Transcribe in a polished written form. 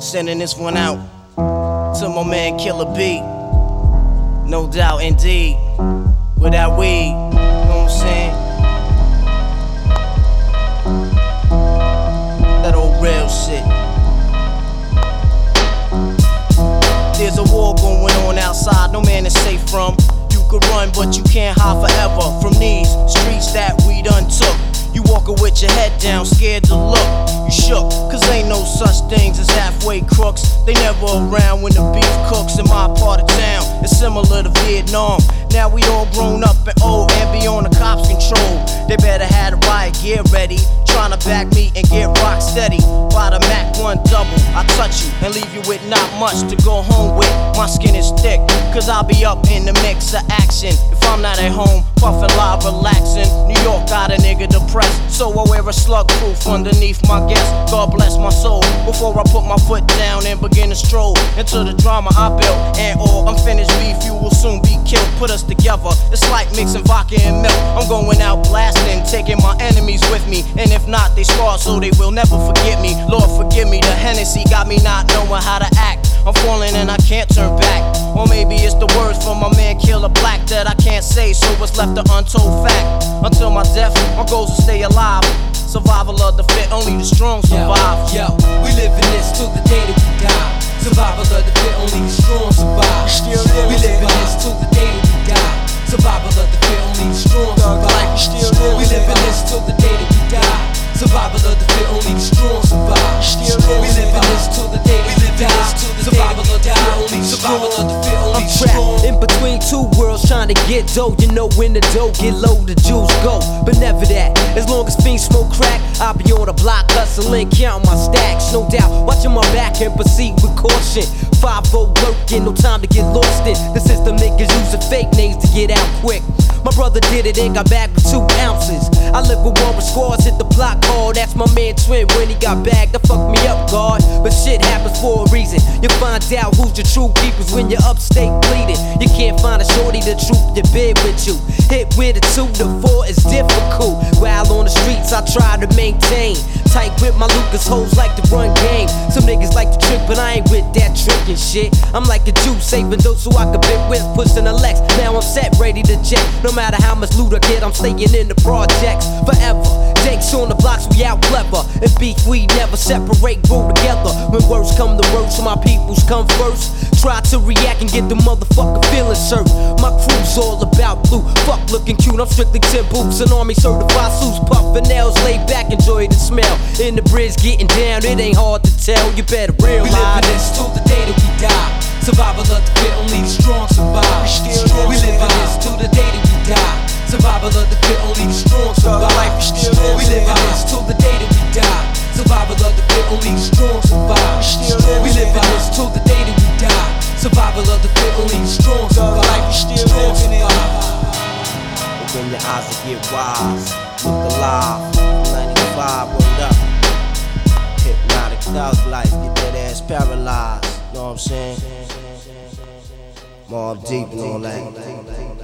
Sending this one out to my man Killer B. No doubt, indeed. Without weed, you know what I'm saying? That old real shit. There's a war going on outside, no man is safe from. You could run, but you can't hide forever from these streets that we done took. You walking with your head down, scared to look. You shook, cause ain't no such things as halfway crooks. They never around when the beef cooks. In my part of town, it's similar to Vietnam. Now we all grown up and old and be on the cops' control. They better have the riot gear ready, trying to back me and get rock steady. By the Mac 1 double, I touch you and leave you with not much to go home with. My skin is thick, cause I'll be up in the mix of action. If I'm not at home, puffin' live, relaxing. New York got a nigga depressed, so I wear a slug proof underneath my guest. God bless my soul, before I put my foot down and begin to stroll into the drama I built. And all unfinished beef, you will soon be killed. Put us together, it's like mixing vodka and milk. I'm going out blasting, taking my enemies with me. And if not, they scarred so they will never forget me. Lord forgive me, the Hennessy got me not knowing how to act. I'm falling and I can't turn back. Or maybe it's the words from my man Killer Black that I can't say, so it's left an untold fact. Until my death, my goals will stay alive. Survival of the fit, only the strong survive. Yo, we live in this till the day that we die. Survival of the fit, only the strong survive. We live in this till the day that we die. Survival of the fit, only the strong survive. We live in this till the day that we die. Survival of the fit, only the strong survive. We live in this till the day that we die. Survival of the fit, only survival of the fit, only the strong. In between two worlds trying to get dough. You know when the dough get low, the Jews go. But never that. As long as fiends smoke crack, I'll be on the block hustling, counting my stacks. No doubt, watching my back and proceed with caution. 5-0 working, no time to get lost in the system. Niggas using fake names to get out quick. My brother did it and got back with 2 ounces. I live with one with squads, hit the block hard. That's my man Twin when he got back. That fucked me up, God. But shit happens for a reason. You find out who's your true peoples when you're upstate bleeding. You can't find a shorty to troop your bed with you. Hit with a 2 to 4 is difficult. While on the streets, I try to maintain. Tight with my Lucas, hoes like to run game. Some niggas like to trick, but I ain't with that trickin' shit. I'm like a Jew, saving those so I could bit with, pushing a Lex. Now I'm set, ready to jet. No matter how much loot I get, I'm staying in the projects forever. Jakes on the blocks, we out clever. And beef, we never separate, grow together. When words come to words, my peoples come first. Try to react and get the motherfucker feelings hurt. My crew's all about blue, fuck looking cute. I'm strictly 10 boots and army certified suits. Puffin' nails, laid back, enjoy the smell. In the bridge, getting down, it ain't hard to tell. You better realize we live in this till the day that we die. Survival of the fit, only the strong survive. We live in this till the day that we die. Survival of the fit, only the strong survive. We live in this till the day that we die. Survival of the fit, only the strong survive. We live in this till the day that we die. Survival of the fit, only the strong survive. Open your eyes and get wise. Look alive. 95, word up. Hypnotic thug life, get that ass paralyzed. Know what I'm saying? Mobb Deep and all that.